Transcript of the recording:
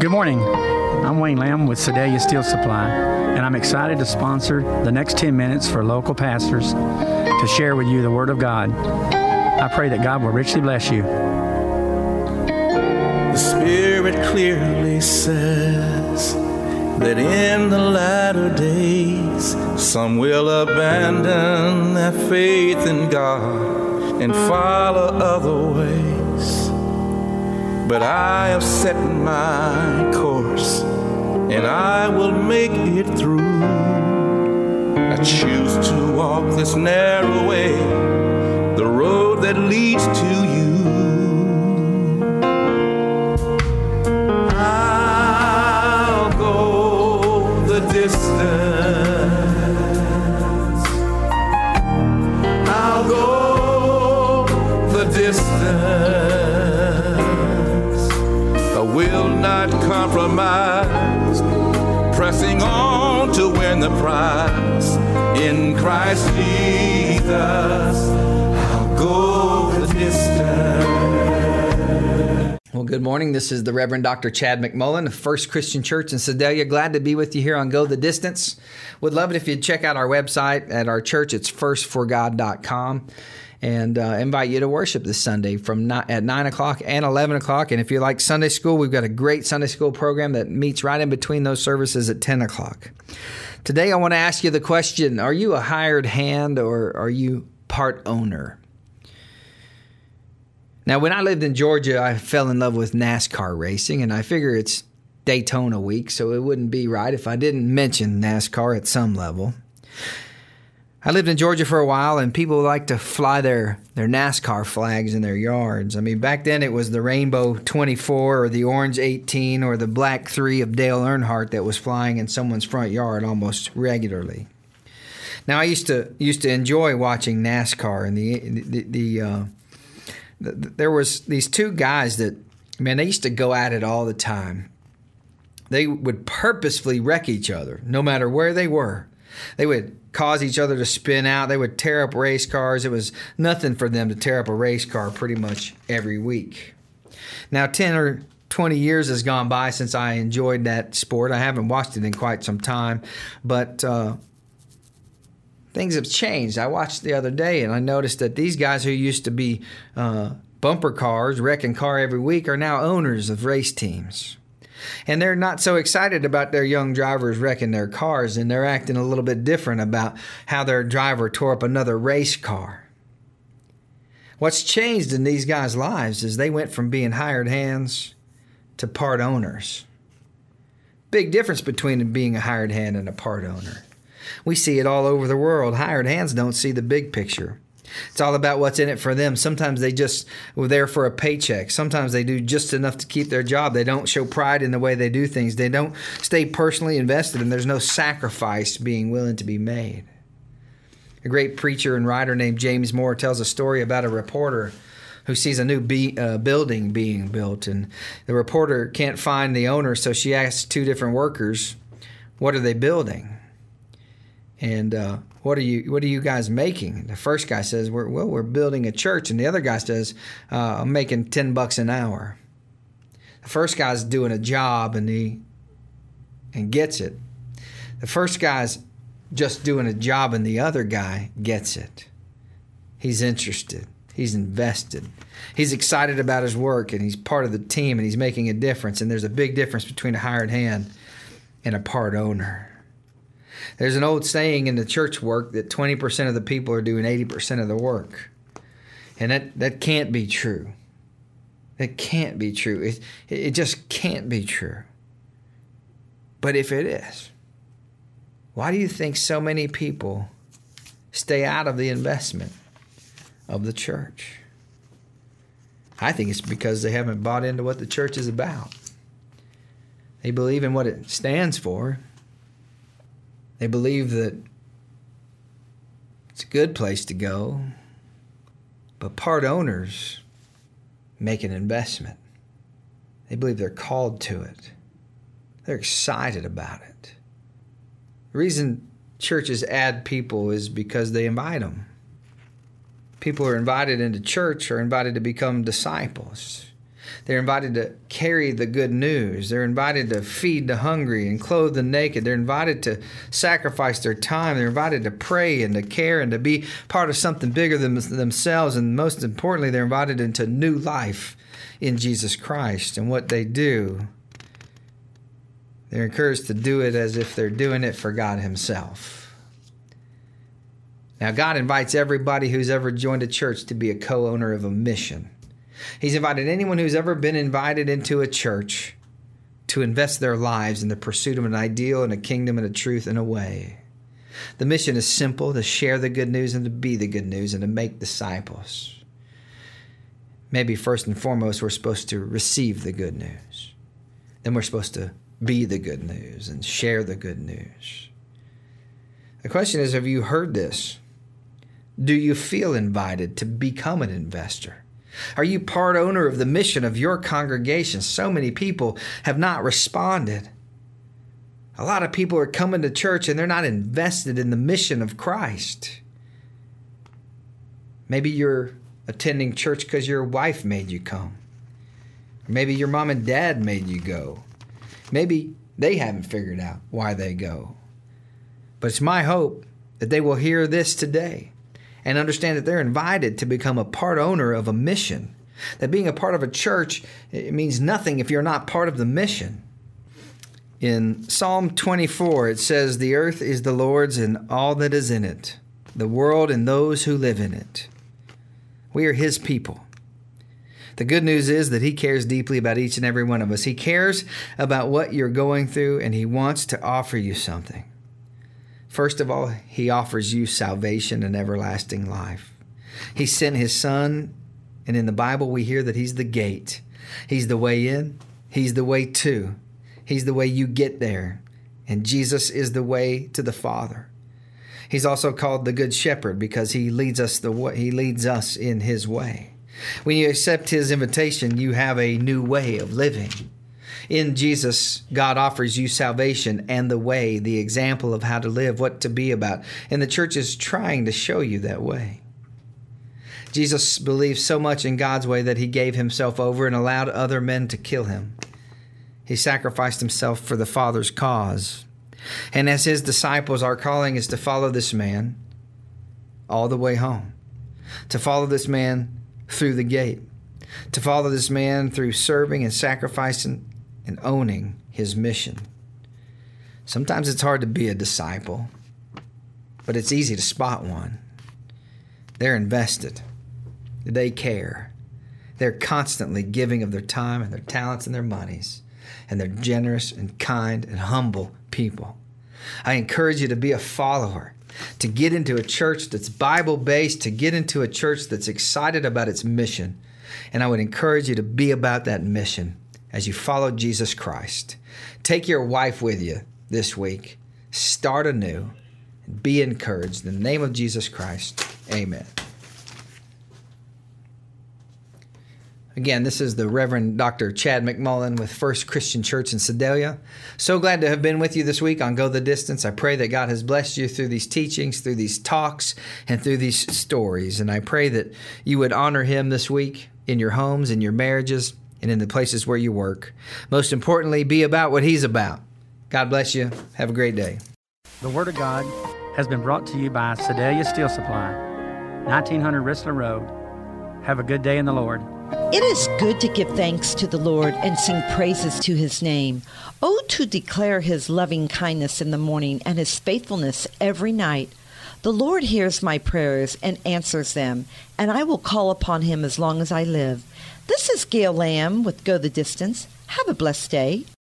Good morning. I'm Wayne Lamb with Sedalia Steel Supply, and I'm excited to sponsor the next 10 minutes for local pastors to share with you the Word of God. I pray that God will richly bless you. The Spirit clearly says that in the latter days some will abandon their faith in God and follow other ways. But I have set my course, and I will make it through. I choose to walk this narrow way, the road that leads to you. I'll go the distance. I'll go the distance. Will not compromise, pressing on to win the prize. In Christ Jesus, I'll go the distance. Well, good morning. This is the Reverend Dr. Chad McMullen of First Christian Church in Sedalia. Glad to be with you here on Go the Distance. Would love it if you'd check out our website at our church. It's firstforgod.com. And invite you to worship this Sunday at 9 o'clock and 11 o'clock. And if you like Sunday school, we've got a great Sunday school program that meets right in between those services at 10 o'clock. Today, I want to ask you the question, are you a hired hand or are you part owner? Now, when I lived in Georgia, I fell in love with NASCAR racing, and I figure it's Daytona week, so it wouldn't be right if I didn't mention NASCAR at some level. I lived in Georgia for a while, and people like to fly their NASCAR flags in their yards. I mean, back then it was the Rainbow 24 or the Orange 18 or the Black 3 of Dale Earnhardt that was flying in someone's front yard almost regularly. Now, I used to enjoy watching NASCAR, and there was these two guys that, man, they used to go at it all the time. They would purposefully wreck each other, no matter where they were. They would cause each other to spin out. They would tear up race cars. It was nothing for them to tear up a race car pretty much every week. Now, 10 or 20 years has gone by since I enjoyed that sport. I haven't watched it in quite some time, but things have changed. I watched the other day, and I noticed that these guys who used to be bumper cars, wrecking car every week, are now owners of race teams. And they're not so excited about their young drivers wrecking their cars, and they're acting a little bit different about how their driver tore up another race car. What's changed in these guys' lives is they went from being hired hands to part owners. Big difference between being a hired hand and a part owner. We see it all over the world. Hired hands don't see the big picture. It's all about what's in it for them. Sometimes they just were there for a paycheck. Sometimes they do just enough to keep their job. They don't show pride in the way they do things. They don't stay personally invested, and there's no sacrifice being willing to be made. A great preacher and writer named James Moore tells a story about a reporter who sees a new building being built, and the reporter can't find the owner, so she asks two different workers, "What are they building?" And what are you guys making? And the first guy says, we're building a church. And the other guy says, I'm making $10 an hour. The first guy's doing a job and gets it. The first guy's just doing a job and the other guy gets it. He's interested. He's invested. He's excited about his work, and he's part of the team, and he's making a difference. And there's a big difference between a hired hand and a part owner. There's an old saying in the church work that 20% of the people are doing 80% of the work. And that can't be true. It can't be true. It just can't be true. But if it is, why do you think so many people stay out of the investment of the church? I think it's because they haven't bought into what the church is about. They believe in what it stands for. They believe that it's a good place to go, but part owners make an investment. They believe they're called to it. They're excited about it. The reason churches add people is because they invite them. People who are invited into church are invited to become disciples. They're invited to carry the good news. They're invited to feed the hungry and clothe the naked. They're invited to sacrifice their time. They're invited to pray and to care and to be part of something bigger than themselves. And most importantly, they're invited into new life in Jesus Christ. And what they do, they're encouraged to do it as if they're doing it for God Himself. Now, God invites everybody who's ever joined a church to be a co-owner of a mission. He's invited anyone who's ever been invited into a church to invest their lives in the pursuit of an ideal and a kingdom and a truth and a way. The mission is simple: to share the good news and to be the good news and to make disciples. Maybe first and foremost, we're supposed to receive the good news. Then we're supposed to be the good news and share the good news. The question is, have you heard this? Do you feel invited to become an investor? Are you part owner of the mission of your congregation? So many people have not responded. A lot of people are coming to church and they're not invested in the mission of Christ. Maybe you're attending church because your wife made you come. Maybe your mom and dad made you go. Maybe they haven't figured out why they go. But it's my hope that they will hear this today and understand that they're invited to become a part owner of a mission. That being a part of a church, it means nothing if you're not part of the mission. In Psalm 24, it says, "The earth is the Lord's and all that is in it, the world and those who live in it." We are His people. The good news is that He cares deeply about each and every one of us. He cares about what you're going through, and He wants to offer you something. First of all, He offers you salvation and everlasting life. He sent His Son, and in the Bible we hear that He's the gate. He's the way in. He's the way to. He's the way you get there. And Jesus is the way to the Father. He's also called the Good Shepherd because He leads us in His way. When you accept His invitation, you have a new way of living. In Jesus, God offers you salvation and the way, the example of how to live, what to be about. And the church is trying to show you that way. Jesus believed so much in God's way that He gave Himself over and allowed other men to kill Him. He sacrificed Himself for the Father's cause. And as His disciples, our calling is to follow this man all the way home, to follow this man through the gate, to follow this man through serving and sacrificing and owning His mission. Sometimes it's hard to be a disciple, but it's easy to spot one. They're invested. They care. They're constantly giving of their time and their talents and their monies, and they're generous and kind and humble people. I encourage you to be a follower, to get into a church that's Bible-based, to get into a church that's excited about its mission. And I would encourage you to be about that mission as you follow Jesus Christ. Take your wife with you this week. Start anew. Be encouraged. In the name of Jesus Christ, amen. Again, this is the Reverend Dr. Chad McMullen with First Christian Church in Sedalia. So glad to have been with you this week on Go the Distance. I pray that God has blessed you through these teachings, through these talks, and through these stories. And I pray that you would honor Him this week in your homes, in your marriages, and in the places where you work. Most importantly, be about what He's about. God bless you. Have a great day. The Word of God has been brought to you by Sedalia Steel Supply, 1900 Rissler Road. Have a good day in the Lord. It is good to give thanks to the Lord and sing praises to His name. Oh, to declare His loving kindness in the morning and His faithfulness every night. The Lord hears my prayers and answers them, and I will call upon Him as long as I live. This is Gail Lamb with Go the Distance. Have a blessed day.